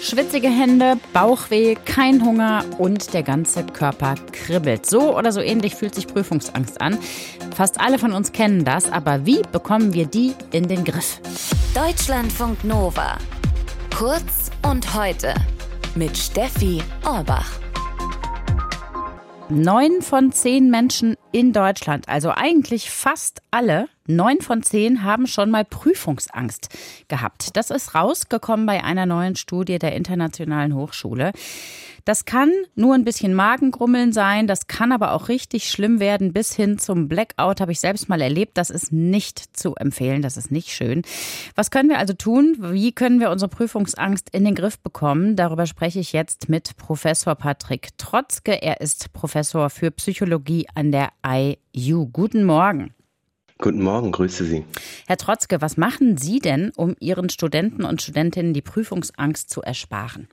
Schwitzige Hände, Bauchweh, kein Hunger und der ganze Körper kribbelt. So oder so ähnlich fühlt sich Prüfungsangst an. Fast alle von uns kennen das, aber wie bekommen wir die in den Griff? Deutschlandfunk Nova. Kurz und heute mit Steffi Orbach. 9 von 10 Menschen in Deutschland, also eigentlich fast alle, 9 von 10 haben schon mal Prüfungsangst gehabt. Das ist rausgekommen bei einer neuen Studie der Internationalen Hochschule. Das kann nur ein bisschen Magengrummeln sein, das kann aber auch richtig schlimm werden, bis hin zum Blackout, habe ich selbst mal erlebt. Das ist nicht zu empfehlen, das ist nicht schön. Was können wir also tun? Wie können wir unsere Prüfungsangst in den Griff bekommen? Darüber spreche ich jetzt mit Professor Patrick Trotzke. Er ist Professor für Psychologie an der IU. Guten Morgen. Guten Morgen, grüße Sie. Herr Trotzke, was machen Sie denn, um Ihren Studenten und Studentinnen die Prüfungsangst zu ersparen?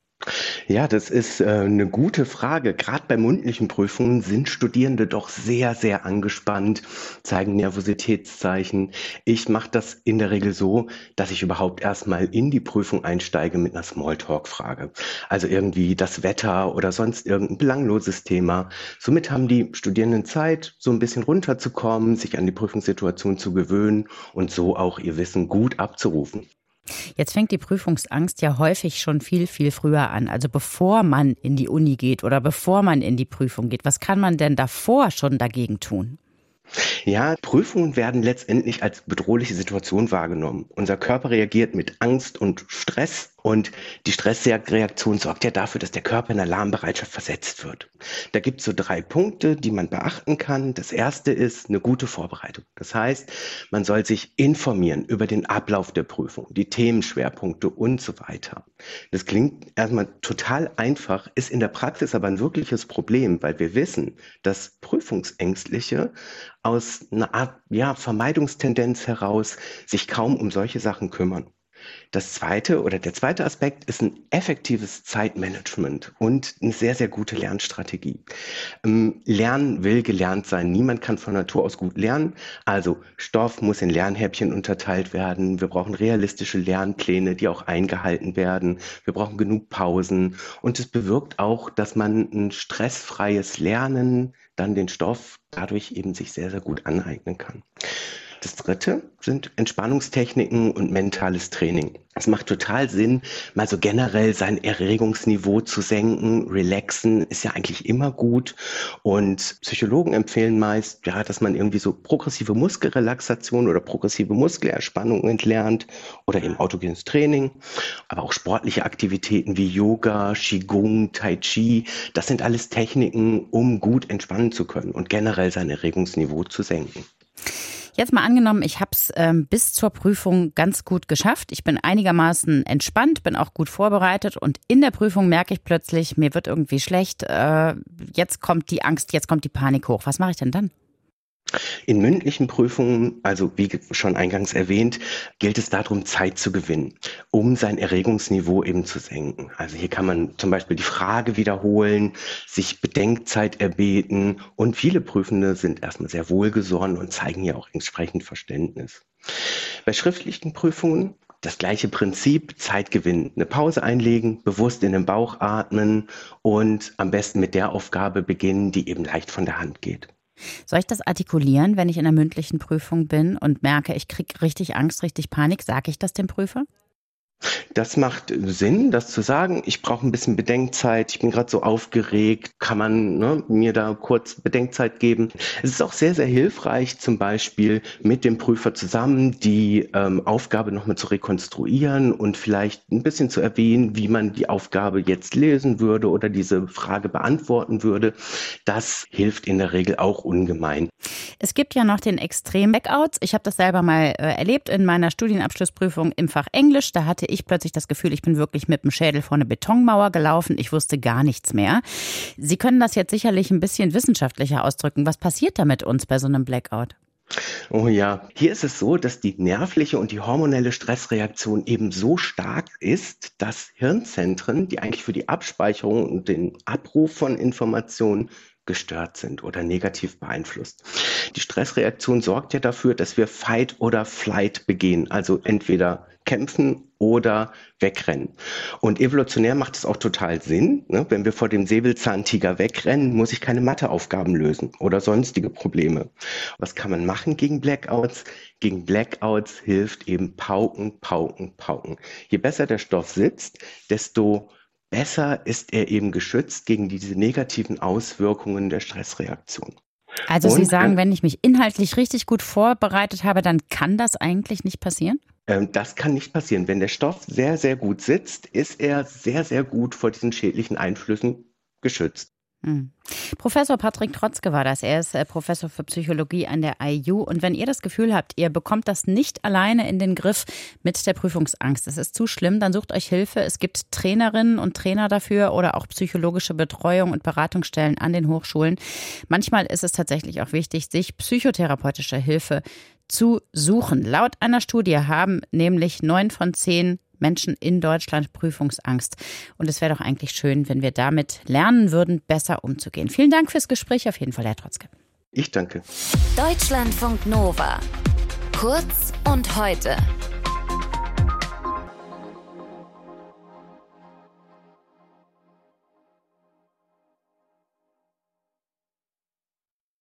Ja, das ist eine gute Frage. Gerade bei mündlichen Prüfungen sind Studierende doch sehr, sehr angespannt, zeigen Nervositätszeichen. Ich mache das in der Regel so, dass ich überhaupt erstmal in die Prüfung einsteige mit einer Smalltalk-Frage. Also irgendwie das Wetter oder sonst irgendein belangloses Thema. Somit haben die Studierenden Zeit, so ein bisschen runterzukommen, sich an die Prüfungssituation zu gewöhnen und so auch ihr Wissen gut abzurufen. Jetzt fängt die Prüfungsangst ja häufig schon viel, viel früher an. Also bevor man in die Uni geht oder bevor man in die Prüfung geht. Was kann man denn davor schon dagegen tun? Ja, Prüfungen werden letztendlich als bedrohliche Situation wahrgenommen. Unser Körper reagiert mit Angst und Stress und die Stressreaktion sorgt ja dafür, dass der Körper in Alarmbereitschaft versetzt wird. Da gibt es so 3 Punkte, die man beachten kann. Das erste ist eine gute Vorbereitung. Das heißt, man soll sich informieren über den Ablauf der Prüfung, die Themenschwerpunkte und so weiter. Das klingt erstmal total einfach, ist in der Praxis aber ein wirkliches Problem, weil wir wissen, dass Prüfungsängstliche aus einer Art Vermeidungstendenz heraus sich kaum um solche Sachen kümmern. Der zweite Aspekt ist ein effektives Zeitmanagement und eine sehr, sehr gute Lernstrategie. Lernen will gelernt sein. Niemand kann von Natur aus gut lernen. Also Stoff muss in Lernhäppchen unterteilt werden. Wir brauchen realistische Lernpläne, die auch eingehalten werden. Wir brauchen genug Pausen. Und es bewirkt auch, dass man ein stressfreies Lernen, dann den Stoff dadurch eben sich sehr, sehr gut aneignen kann. Das dritte sind Entspannungstechniken und mentales Training. Es macht total Sinn, mal so generell sein Erregungsniveau zu senken. Relaxen ist ja eigentlich immer gut. Und Psychologen empfehlen meist, dass man irgendwie so progressive Muskelrelaxation oder progressive Muskelerspannung entlernt oder eben autogenes Training. Aber auch sportliche Aktivitäten wie Yoga, Qigong, Tai Chi, das sind alles Techniken, um gut entspannen zu können und generell sein Erregungsniveau zu senken. Jetzt mal angenommen, ich habe es bis zur Prüfung ganz gut geschafft. Ich bin einigermaßen entspannt, bin auch gut vorbereitet und in der Prüfung merke ich plötzlich, mir wird irgendwie schlecht. Jetzt kommt die Angst, jetzt kommt die Panik hoch. Was mache ich denn dann? In mündlichen Prüfungen, also wie schon eingangs erwähnt, gilt es darum, Zeit zu gewinnen, um sein Erregungsniveau eben zu senken. Also hier kann man zum Beispiel die Frage wiederholen, sich Bedenkzeit erbeten und viele Prüfende sind erstmal sehr wohlgesonnen und zeigen hier auch entsprechend Verständnis. Bei schriftlichen Prüfungen das gleiche Prinzip, Zeit gewinnen, eine Pause einlegen, bewusst in den Bauch atmen und am besten mit der Aufgabe beginnen, die eben leicht von der Hand geht. Soll ich das artikulieren, wenn ich in einer mündlichen Prüfung bin und merke, ich kriege richtig Angst, richtig Panik? Sage ich das dem Prüfer? Das macht Sinn, das zu sagen. Ich brauche ein bisschen Bedenkzeit. Ich bin gerade so aufgeregt. Kann man mir da kurz Bedenkzeit geben? Es ist auch sehr, sehr hilfreich, zum Beispiel mit dem Prüfer zusammen die Aufgabe nochmal zu rekonstruieren und vielleicht ein bisschen zu erwähnen, wie man die Aufgabe jetzt lesen würde oder diese Frage beantworten würde. Das hilft in der Regel auch ungemein. Es gibt ja noch den extremen Blackouts. Ich habe das selber mal erlebt in meiner Studienabschlussprüfung im Fach Englisch. Da hatte ich plötzlich das Gefühl, ich bin wirklich mit dem Schädel vor eine Betonmauer gelaufen. Ich wusste gar nichts mehr. Sie können das jetzt sicherlich ein bisschen wissenschaftlicher ausdrücken. Was passiert da mit uns bei so einem Blackout? Oh ja, hier ist es so, dass die nervliche und die hormonelle Stressreaktion eben so stark ist, dass Hirnzentren, die eigentlich für die Abspeicherung und den Abruf von Informationen gestört sind oder negativ beeinflusst. Die Stressreaktion sorgt ja dafür, dass wir Fight oder Flight begehen, also entweder kämpfen oder wegrennen. Und evolutionär macht es auch total Sinn, ne? Wenn wir vor dem Säbelzahntiger wegrennen, muss ich keine Matheaufgaben lösen oder sonstige Probleme. Was kann man machen gegen Blackouts? Gegen Blackouts hilft eben Pauken, Pauken, Pauken. Je besser der Stoff sitzt, desto besser ist er eben geschützt gegen diese negativen Auswirkungen der Stressreaktion. Also Sie sagen, wenn ich mich inhaltlich richtig gut vorbereitet habe, dann kann das eigentlich nicht passieren? Das kann nicht passieren. Wenn der Stoff sehr, sehr gut sitzt, ist er sehr, sehr gut vor diesen schädlichen Einflüssen geschützt. Professor Patrick Trotzke war das. Er ist Professor für Psychologie an der IU. Und wenn ihr das Gefühl habt, ihr bekommt das nicht alleine in den Griff mit der Prüfungsangst, es ist zu schlimm, dann sucht euch Hilfe. Es gibt Trainerinnen und Trainer dafür oder auch psychologische Betreuung und Beratungsstellen an den Hochschulen. Manchmal ist es tatsächlich auch wichtig, sich psychotherapeutische Hilfe zu suchen. Laut einer Studie haben nämlich 9 von 10 Menschen in Deutschland Prüfungsangst. Und es wäre doch eigentlich schön, wenn wir damit lernen würden, besser umzugehen. Vielen Dank fürs Gespräch auf jeden Fall, Herr Trotzke. Ich danke. Deutschlandfunk Nova. Kurz und heute.